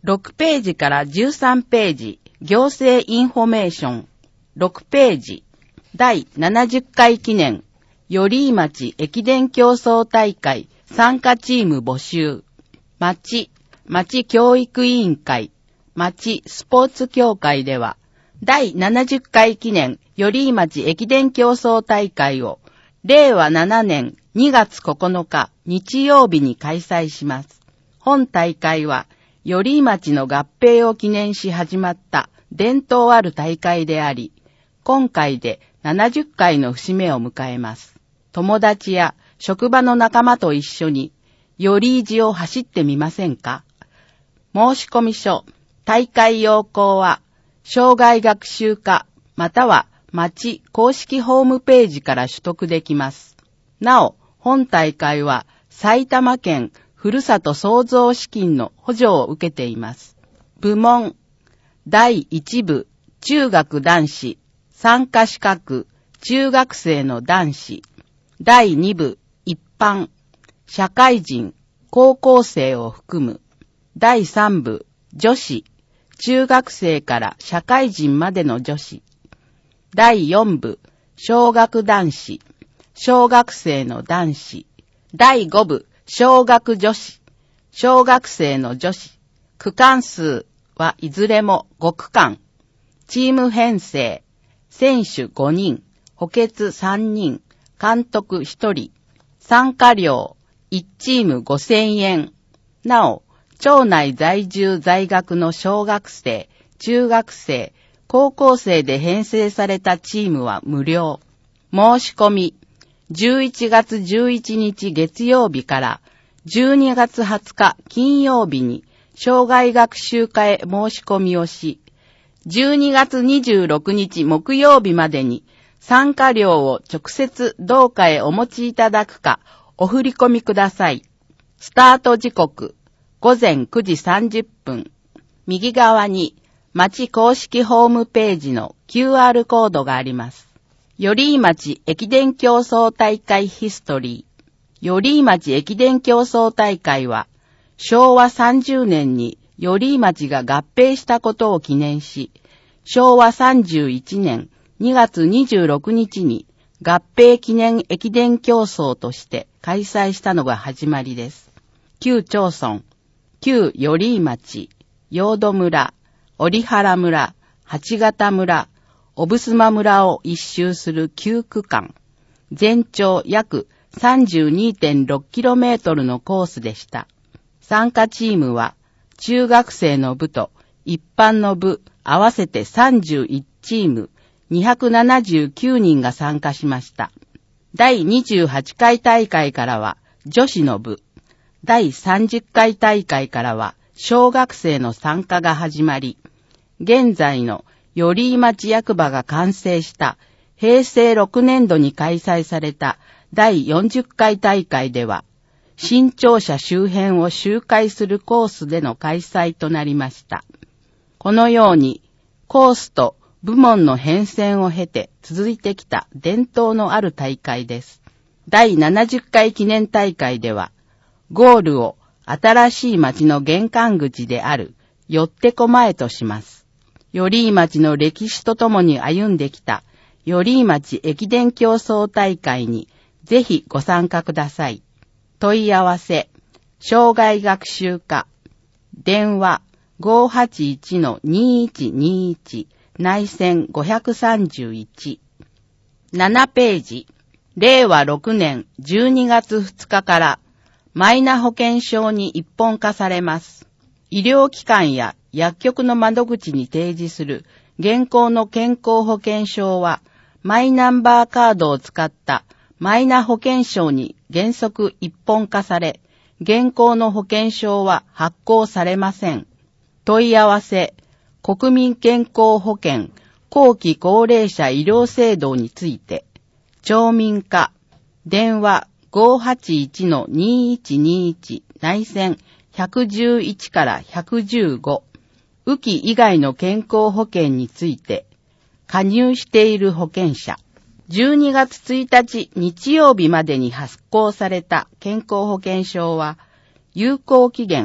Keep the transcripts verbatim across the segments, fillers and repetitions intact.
ろくページからじゅうさんページ、行政インフォメーション。ろくページ、第ななじゅっかい記念、寄居町駅伝競争大会参加チーム募集。町、町教育委員会、町スポーツ協会では、第ななじゅっかい記念、寄居町駅伝競争大会を、れいわななねんにがつここのか日曜日に開催します。本大会は、寄居町の合併を記念し始まった伝統ある大会であり、今回でななじゅっかいの節目を迎えます。友達や職場の仲間と一緒に、寄居路を走ってみませんか？申込書、大会要項は、障害学習課または町公式ホームページから取得できます。なお、本大会は埼玉県ふるさと創造資金の補助を受けています。部門、だいいち部、中学男子、参加資格、中学生の男子。だいに部、一般、社会人、高校生を含む。だいさん部、女子、中学生から社会人までの女子。だいよん部、小学男子、小学生の男子。だいご部、小学女子、小学生の女子。区間数はいずれもご区間。チーム編成、選手ごにん、補欠さんにん、監督ひとり。参加料いちチームごせんえん。なお、町内在住在学の小学生、中学生、高校生で編成されたチームは無料。申し込み、じゅういちがつじゅういちにち月曜日からじゅうにがつはつか金曜日に障害学習課へ申し込みをし、じゅうにがつにじゅうろくにち木曜日までに参加料を直接同課へお持ちいただくかお振り込みください。スタート時刻、ごぜんくじさんじゅっぷん。右側に町公式ホームページの キューアール コードがあります。寄居町駅伝競争大会ヒストリー。寄居町駅伝競争大会は、しょうわさんじゅうねんに寄居町が合併したことを記念し、しょうわさんじゅういちねんにがつにじゅうろくにちに合併記念駅伝競争として開催したのが始まりです。旧町村、旧寄居町、陽戸村、折原村、八形村、小衾村を一周するきゅう区間、全長約 さんじゅうにてんろくキロメートル のコースでした。参加チームは、中学生の部と一般の部合わせてさんじゅういちチーム、にひゃくななじゅうきゅうにんが参加しました。だいにじゅうはちかい大会からは女子の部、だいさんじゅっかい大会からは小学生の参加が始まり、現在の寄居町役場が完成したへいせいろくねんどに開催されただいよんじゅっかい大会では、新庁舎周辺を周回するコースでの開催となりました。このように、コースと部門の変遷を経て続いてきた伝統のある大会です。だいななじゅっかい記念大会では、ゴールを新しい町の玄関口であるよってこまへとします。寄居町の歴史とともに歩んできた寄居町駅伝競争大会にぜひご参加ください。問い合わせ、障害学習課、電話 ごーはちいちのにーいちにーいち、内線ごさんいち。ななページ、れいわろくねんじゅうにがつふつかからマイナ保険証に一本化されます。医療機関や薬局の窓口に提示する現行の健康保険証はマイナンバーカードを使ったマイナ保険証に原則一本化され、現行の保険証は発行されません。問い合わせ、国民健康保険後期高齢者医療制度について、町民課、電話 ごーはちいちのにーいちにーいち、内線ひゃくじゅういちからひゃくじゅうご、雨季以外の健康保険について、加入している保険者、じゅうにがつついたち日曜日までに発行された健康保険証は、有効期限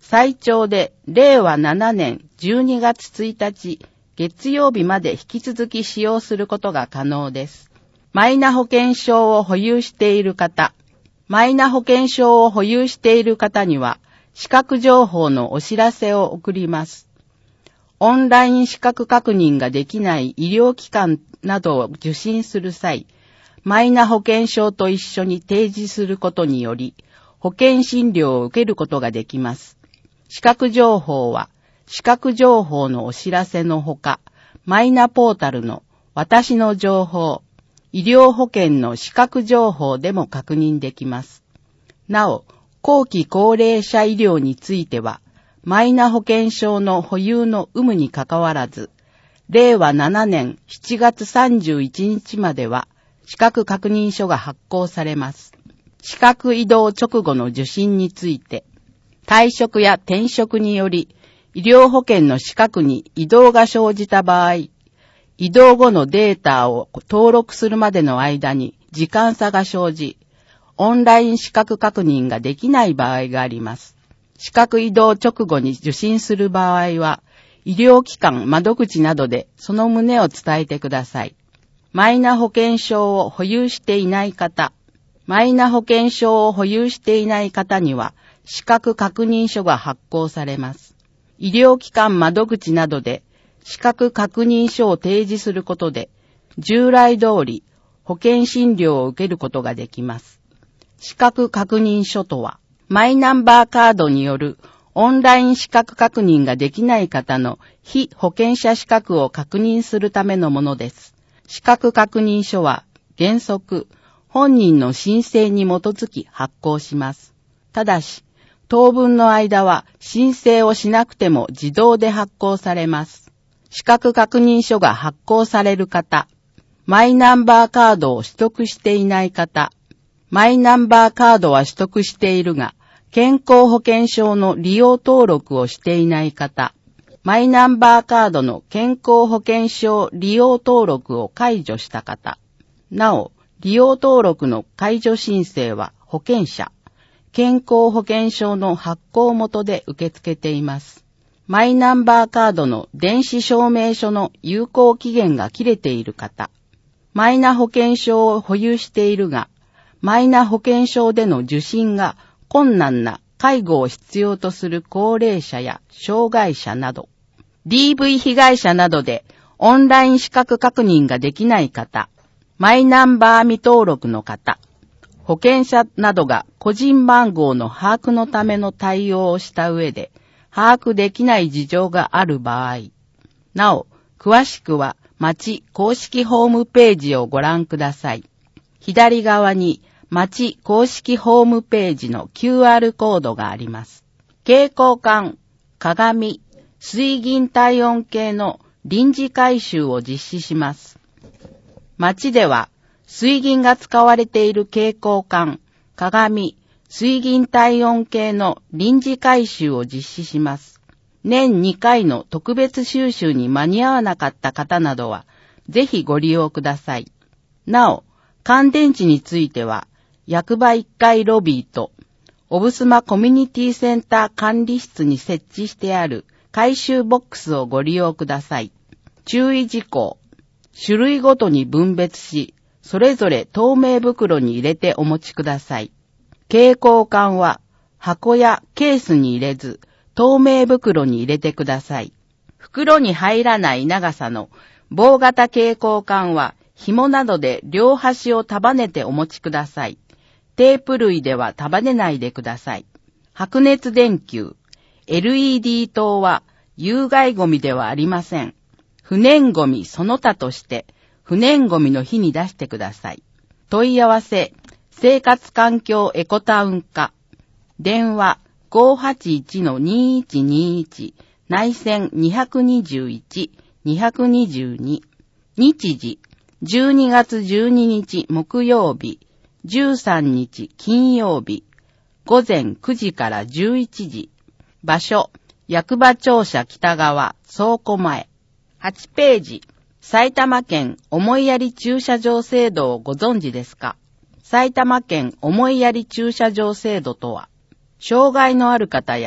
最長でれいわななねんじゅうにがつついたち月曜日まで引き続き使用することが可能です。マイナ保険証を保有している方、マイナ保険証を保有している方には、資格情報のお知らせを送ります。オンライン資格確認ができない医療機関などを受診する際、マイナ保険証と一緒に提示することにより、保険診療を受けることができます。資格情報は、資格情報のお知らせのほか、マイナポータルの私の情報、医療保険の資格情報でも確認できます。なお、後期高齢者医療については、マイナ保険証の保有の有無にかかわらず、れいわななねんしちがつさんじゅういちにちまでは、資格確認書が発行されます。資格移動直後の受診について、退職や転職により、医療保険の資格に移動が生じた場合、移動後のデータを登録するまでの間に時間差が生じ、オンライン資格確認ができない場合があります。資格移動直後に受診する場合は、医療機関窓口などでその旨を伝えてください。マイナ保険証を保有していない方、マイナ保険証を保有していない方には、資格確認書が発行されます。医療機関窓口などで資格確認書を提示することで、従来通り保険診療を受けることができます。資格確認書とは、マイナンバーカードによるオンライン資格確認ができない方の非保険者資格を確認するためのものです。資格確認書は原則、本人の申請に基づき発行します。ただし、当分の間は申請をしなくても自動で発行されます。資格確認書が発行される方、マイナンバーカードを取得していない方、マイナンバーカードは取得しているが、健康保険証の利用登録をしていない方、マイナンバーカードの健康保険証利用登録を解除した方、なお、利用登録の解除申請は保険者、健康保険証の発行元で受け付けています。マイナンバーカードの電子証明書の有効期限が切れている方、マイナ保険証を保有しているが、マイナ保険証での受診が困難な介護を必要とする高齢者や障害者など、ディーブイ 被害者などでオンライン資格確認ができない方、マイナンバー未登録の方、保険者などが個人番号の把握のための対応をした上で、把握できない事情がある場合、なお、詳しくは町公式ホームページをご覧ください。左側に町公式ホームページの キューアール コードがあります。蛍光管、鏡、水銀体温計の臨時回収を実施します。町では水銀が使われている蛍光管、鏡、水銀体温計の臨時回収を実施します。年にかいの特別収集に間に合わなかった方などは、ぜひご利用ください。なお、乾電池については、役場いっかいロビーと、オブスマコミュニティセンター管理室に設置してある回収ボックスをご利用ください。注意事項。種類ごとに分別し、それぞれ透明袋に入れてお持ちください。蛍光管は箱やケースに入れず、透明袋に入れてください。袋に入らない長さの棒型蛍光管は紐などで両端を束ねてお持ちください。テープ類では束ねないでください。白熱電球、エルイーディー 灯は有害ゴミではありません。不燃ゴミその他として不燃ゴミの日に出してください。問い合わせ、生活環境エコタウン課。電話 ごーはちいちのにいちにいち 内線ににいち、ににに。日時じゅうにがつじゅうににち木曜日、じゅうさんにち金曜日、午前くじからじゅういちじ。場所、役場庁舎北側倉庫前。はちページ、埼玉県思いやり駐車場制度をご存知ですか？埼玉県思いやり駐車場制度とは、障害のある方や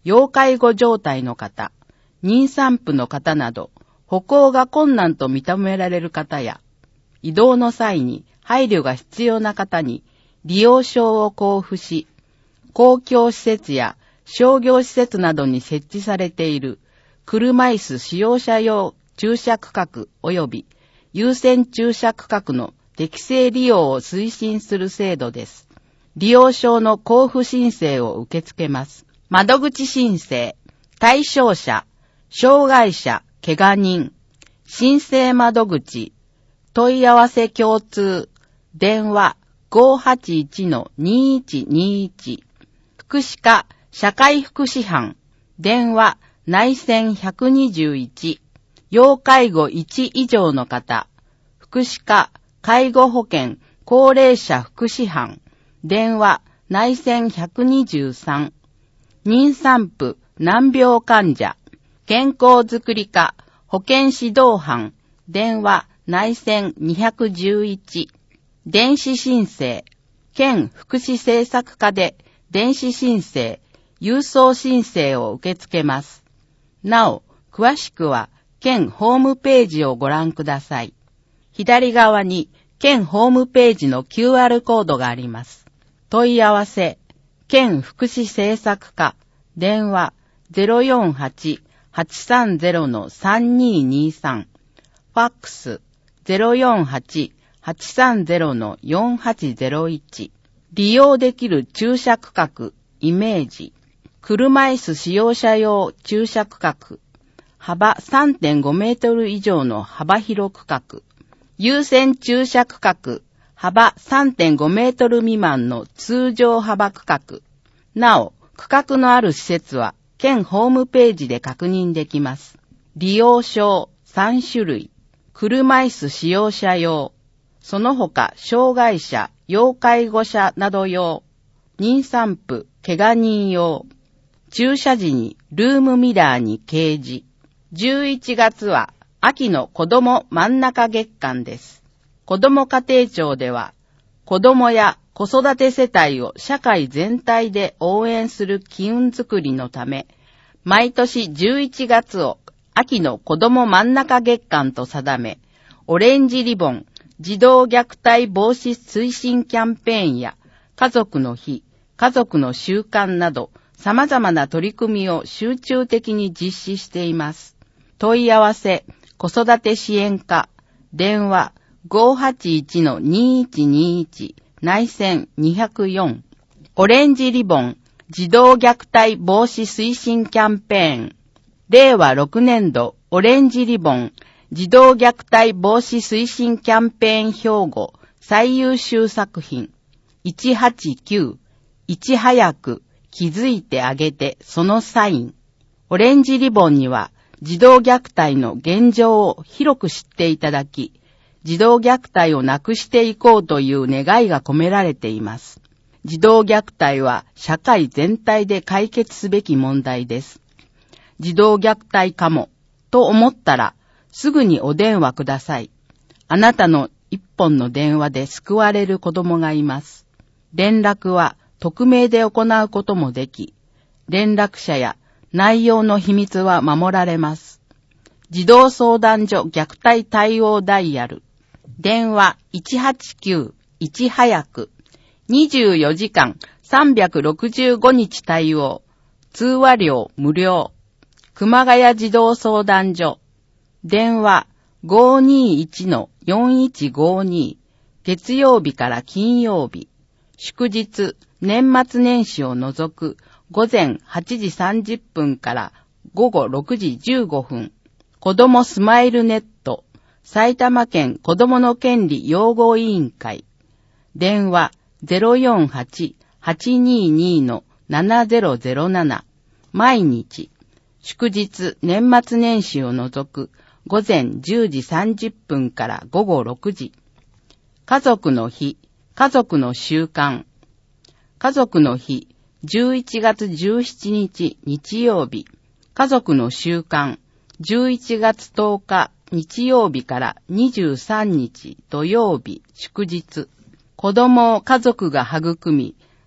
要介護状態の方、妊産婦の方など、歩行が困難と認められる方や、移動の際に配慮が必要な方に利用証を交付し、公共施設や商業施設などに設置されている車椅子使用者用駐車区画及び優先駐車区画の適正利用を推進する制度です。利用証の交付申請を受け付けます。窓口申請、対象者、障害者、怪我人、申請窓口、問い合わせ共通、電話 ごーはちいちのにいちにいち、福祉課、社会福祉班、電話内線ひゃくにじゅういち、要介護いち以上の方、福祉課、介護保険、高齢者福祉班、電話内線ひゃくにじゅうさん、妊産婦、難病患者、健康づくり課、保健指導班、電話内線にひゃくじゅういち、電子申請、県福祉政策課で電子申請、郵送申請を受け付けます。なお、詳しくは県ホームページをご覧ください。左側に県ホームページの キューアール コードがあります。問い合わせ、県福祉政策課、電話 ゼロよんはち はちさんゼロ のさんにーにーさん、ファックス ゼロよんはち はちさんゼロ のよんはちゼロいち、利用できる駐車区画、イメージ、車椅子使用者用駐車区画、幅 さんてんご メートル以上の幅広区画、優先駐車区画、幅 さんてんご メートル未満の通常幅区画。なお、区画のある施設は県ホームページで確認できます。利用証さん種類、車椅子使用者用、その他障害者、要介護者など用、妊産婦、怪我人用、駐車時にルームミラーに掲示。じゅういちがつは秋の子ども真ん中月間です。子ども家庭庁では、子どもや子育て世帯を社会全体で応援する機運づくりのため、毎年じゅういちがつを秋の子ども真ん中月間と定め、オレンジリボン、児童虐待防止推進キャンペーンや家族の日、家族の習慣など様々な取り組みを集中的に実施しています。問い合わせ、子育て支援課、電話 ごーはちいちのにいちにいち、内線にひゃくよん、オレンジリボン、児童虐待防止推進キャンペーン、れいわろくねんどオレンジリボン、児童虐待防止推進キャンペーン標語最優秀作品、いちはちきゅう、いち早く気づいてあげてそのサイン。オレンジリボンには児童虐待の現状を広く知っていただき、児童虐待をなくしていこうという願いが込められています。児童虐待は社会全体で解決すべき問題です。児童虐待かもと思ったらすぐにお電話ください。あなたの一本の電話で救われる子供がいます。連絡は匿名で行うこともでき、連絡者や内容の秘密は守られます。児童相談所虐待対応ダイヤル。電話いちはちきゅう、いち早く。にじゅうよじかんさんびゃくろくじゅうごにち対応。通話料無料。熊谷児童相談所。電話 ごーにーいちのよんいちごに。月曜日から金曜日。祝日、年末年始を除く午前はちじさんじゅっぷんから午後ろくじじゅうごふん。子どもスマイルネット。埼玉県子どもの権利擁護委員会。電話 ゼロよんはち はちにーにーのななゼロゼロなな。毎日。祝日、年末年始を除く午前じゅうじさんじゅっぷんから午後ろくじ。家族の日、家族の習慣。家族の日、じゅういちがつじゅうしちにち日曜日。家族の習慣、じゅういちがつとおか日曜日からにじゅうさんにち土曜日祝日。子供を家族が育み、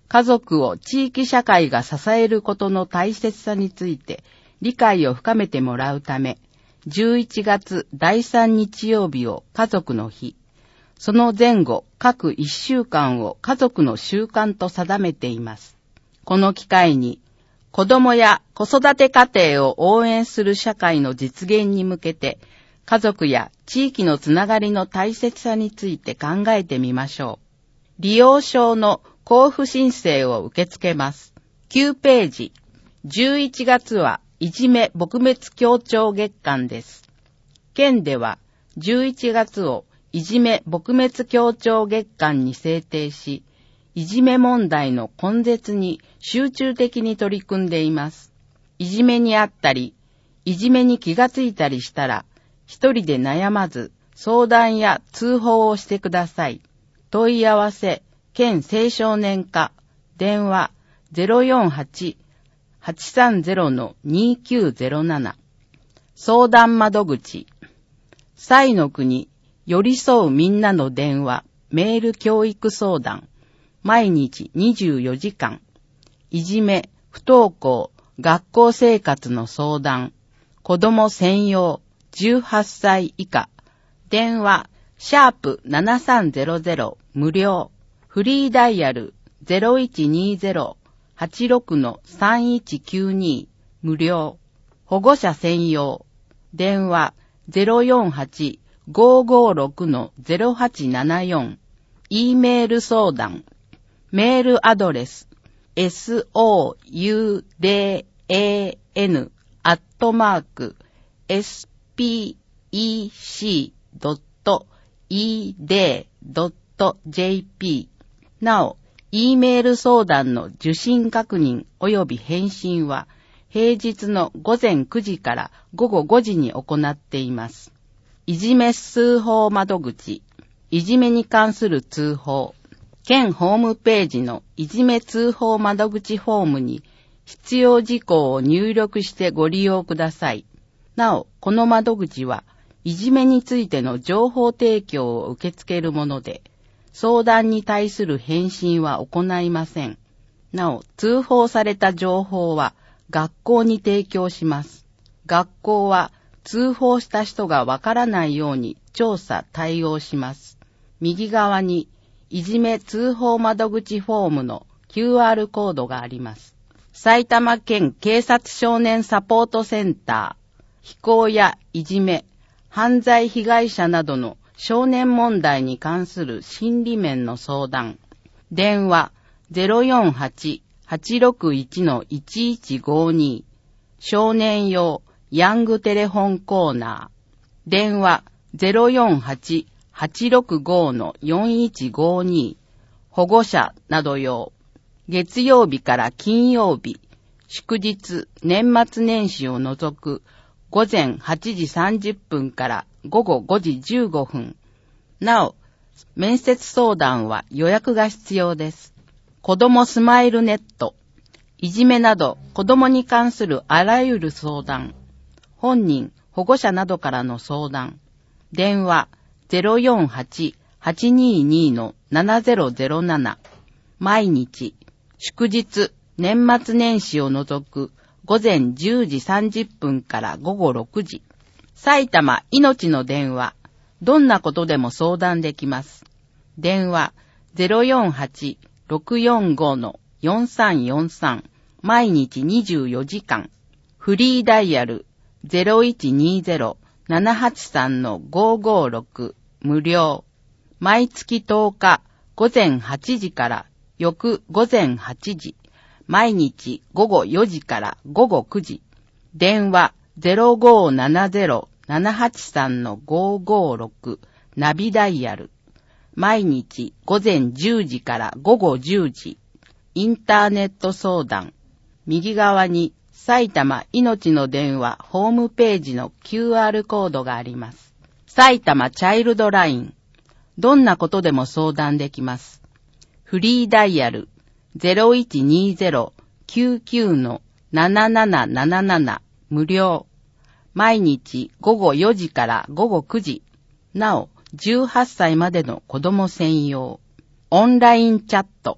家族を地域社会が支えることの大切さについて理解を深めてもらうため、じゅういちがつだいさん日曜日を家族の日、その前後各いっしゅうかんを家族の習慣と定めています。この機会に、子供や子育て家庭を応援する社会の実現に向けて、家族や地域のつながりの大切さについて考えてみましょう。利用証の交付申請を受け付けます。きゅうページ。じゅういちがつはいじめ撲滅協調月間です。県ではじゅういちがつをいじめ撲滅協調月間に制定し、いじめ問題の根絶に集中的に取り組んでいます。いじめにあったり、いじめに気がついたりしたら、一人で悩まず相談や通報をしてください。問い合わせ、県青少年課、電話 ゼロよんはち はちさんゼロ にきゅうゼロなな。相談窓口、彩の国、寄り添うみんなの電話、メール教育相談、毎日にじゅうよじかん、いじめ、不登校、学校生活の相談、子供専用、じゅうはっさい以下、電話、シャープななさんゼロゼロ、無料、フリーダイヤル ゼロいちにゼロ はちろく さんいちきゅうに、無料、保護者専用、電話 ゼロよんはち ごーごーろく ゼロはちななよん、E メール相談、メールアドレス エスオーユーディーエーエヌ アットマーク エスピーイーシー ドット イーディー ドット ジェーピー。なお、E メール相談の受信確認及び返信は平日のごぜんくじからごごごじに行っています。いじめ通報窓口、いじめに関する通報、県ホームページのいじめ通報窓口フォームに必要事項を入力してご利用ください。なお、この窓口はいじめについての情報提供を受け付けるもので、相談に対する返信は行いません。なお、通報された情報は学校に提供します。学校は通報した人がわからないように調査対応します。右側にいじめ通報窓口フォームの キューアール コードがあります。埼玉県警察少年サポートセンター、非行やいじめ、犯罪被害者などの少年問題に関する心理面の相談。電話 ゼロよんはち はちろくいち いちいちごに。少年用ヤングテレホンコーナー。電話 ゼロよんはち はちろくご よんいちごに。保護者など用。月曜日から金曜日、祝日、年末年始を除くごぜんはちじさんじゅっぷんからごごごじじゅうごふん。なお、面接相談は予約が必要です。子どもスマイルネット。いじめなど子どもに関するあらゆる相談。本人、保護者などからの相談。電話 ゼロよんはち はちにに ななゼロゼロなな。毎日、祝日、年末年始を除くごぜんじゅうじさんじゅっぷんからごごろくじ。埼玉いのちの電話。どんなことでも相談できます。電話 ゼロよんはち ろくよんご よんさんよんさん。毎日にじゅうよじかん。フリーダイヤル ゼロいちにゼロ ななはちさん ごごろく。無料。毎月とおかごぜんはちじから翌ごぜんはちじ。毎日ごごよじからごごくじ。電話 ゼロごななゼロ ななはちさん ごごろく。ナビダイヤル。毎日ごぜんじゅうじからごごじゅうじ。インターネット相談。右側に埼玉いのちの電話ホームページの キューアール コードがあります。埼玉チャイルドライン。どんなことでも相談できます。フリーダイヤル ゼロいちにゼロ きゅうきゅう なななななななな。無料。毎日ごごよじからごごくじ。なお、じゅうはっさいまでの子供専用。オンラインチャット。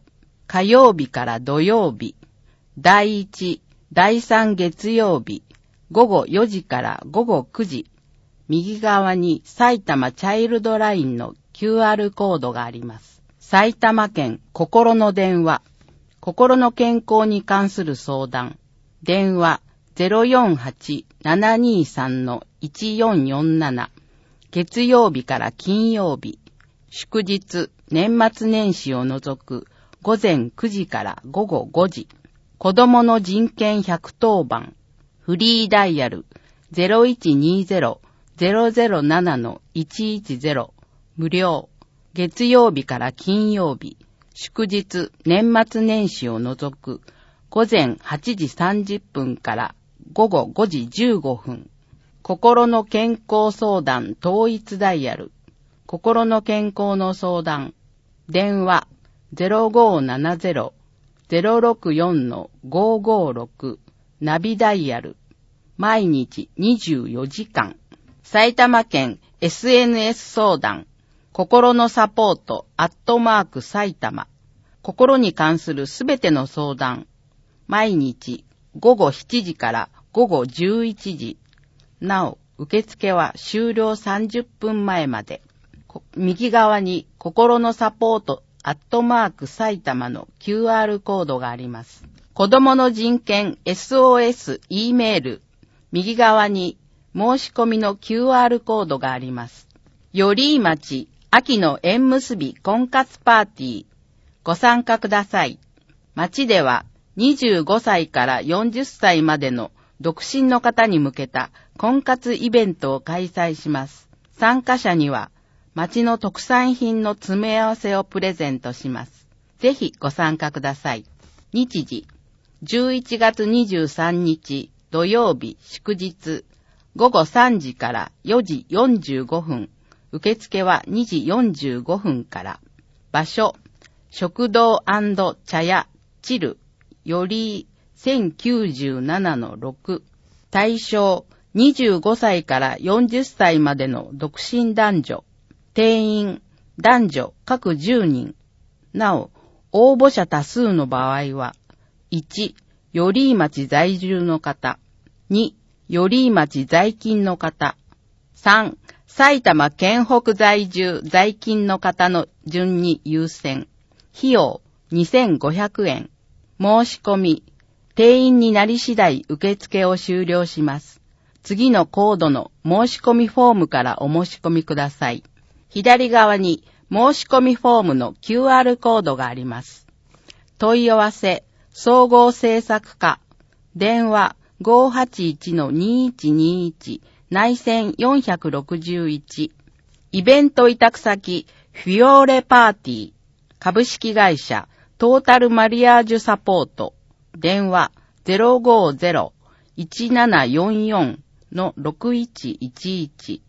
火曜日から土曜日、だいいち、だいさん月曜日、ごごよじからごごくじ、右側に埼玉チャイルドラインの キューアール コードがあります。埼玉県心の電話、心の健康に関する相談、電話 ゼロよんはち ななにさん いちよんよんなな、月曜日から金曜日、祝日、年末年始を除くごぜんくじからごごごじ、子どもの人権ひゃくとおばん、フリーダイヤル ゼロいちにゼロ ゼロゼロなな いちいちゼロ、無料、月曜日から金曜日、祝日、年末年始を除くごぜんはちじさんじゅっぷんからごごごじじゅうごふん、心の健康相談統一ダイヤル、心の健康の相談、電話 ゼロごななゼロ ゼロろくよん ごごろく、ナビダイヤル、毎日にじゅうよじかん、埼玉県 エスエヌエス 相談、心のサポート、アットマーク埼玉。心に関するすべての相談。毎日ごごしちじからごごじゅういちじ。なお、受付は終了さんじゅっぷんまえまで。右側に心のサポート、アットマーク埼玉の キューアール コードがあります。子どもの人権 エスオーエス E メール。右側に申し込みの キューアール コードがあります。寄居町秋の縁結び婚活パーティー。ご参加ください。町ではにじゅうごさいからよんじゅっさいまでの独身の方に向けた婚活イベントを開催します。参加者には町の特産品の詰め合わせをプレゼントします。ぜひご参加ください。日時、じゅういちがつにじゅうさんにち土曜日祝日、ごごさんじからよじよんじゅうごふん。受付はにじよんじゅうごふんから。場所、食堂&茶屋、チル、よりせんきゅうじゅうななのろく。対象、にじゅうごさいからよんじゅっさいまでの独身男女。定員、男女各じゅうにん。なお、応募者多数の場合は、いち、寄居町在住の方。に、寄居町在勤の方。さん、埼玉県北在住在勤の方の順に優先。費用にせんごひゃくえん。申し込み。定員になり次第受付を終了します。次のコードの申し込みフォームからお申し込みください。左側に申し込みフォームの キューアール コードがあります。問い合わせ、総合政策課。電話 ごーはちいちのにいちにいち。内線よんろくいち。イベント委託先、フィオーレパーティー。株式会社、トータルマリアージュサポート。電話 ゼロごゼロ いちななよんよん ろくいちいちいち。